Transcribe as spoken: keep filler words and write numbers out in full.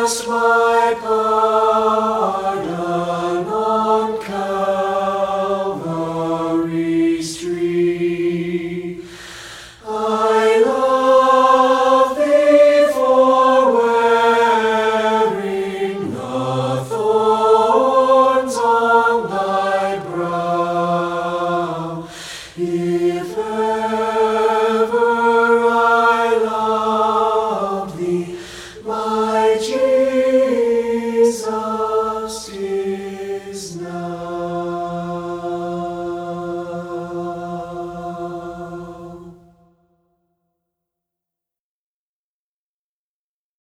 hast my pardon on Calvary's tree. I love thee for wearing the thorns on thy brow. If ever I love thee, my Jesus,